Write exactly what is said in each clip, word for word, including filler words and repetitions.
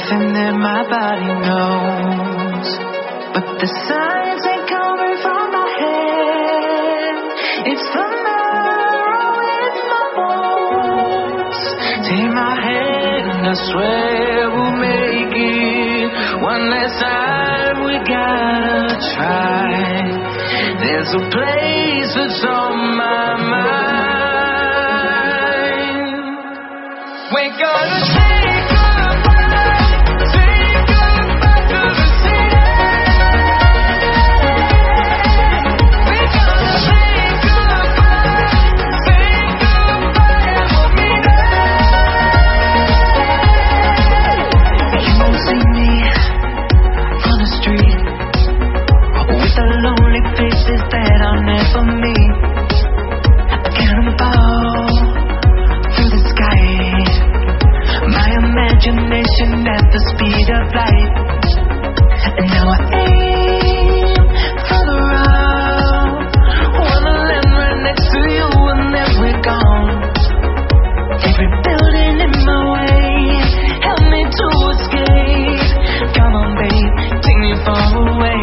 something that my body knows, but the signs ain't coming from my head. It's from the in my bones. Take my hand, I swear we'll make it. One last time, we gotta try. There's a place that's on my mind. We're gonna say goodbye, say goodbye to the city. We're gonna say goodbye, say goodbye and hold me there. You won't see me on the street with the lonely faces that I'll never meet. I cannonball through the sky, my imagination at the speed of light. And now I aim for the round, wanna land right next to you and then we're gone. Every building in my way, help me to escape. Come on babe, take me far away.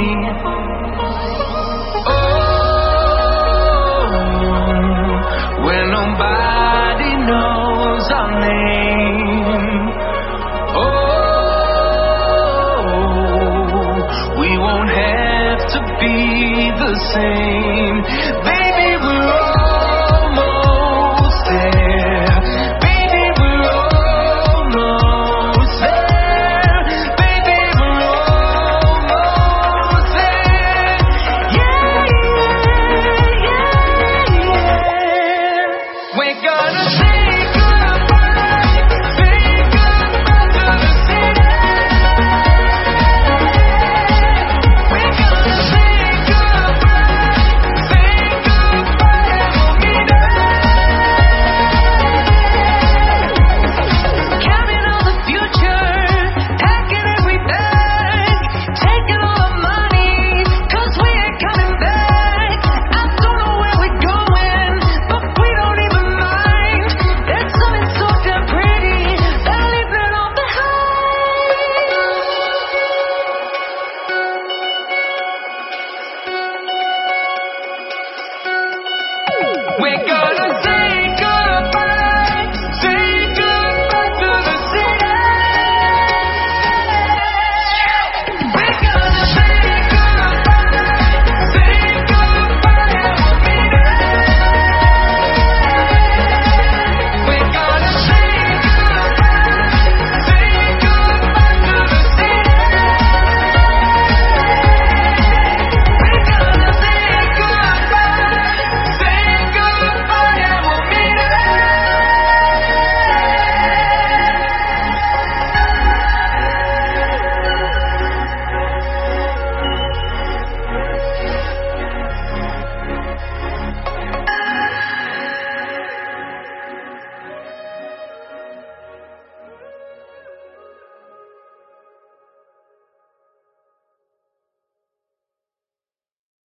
Where nobody knows our name. Oh, we won't have to be the same. Baby, we're almost there. Baby, we're almost there. Baby, we're almost there. Yeah, yeah, yeah, yeah. We're gonna say goodbye, say goodbye to the city. We're gonna say goodbye, say goodbye and hold me there. Counting all the future, packing every bag, taking all the money, 'cause we ain't coming back. I don't know where we're going, but we don't even mind. There's something so damn pretty that leaves it all behind. We're gonna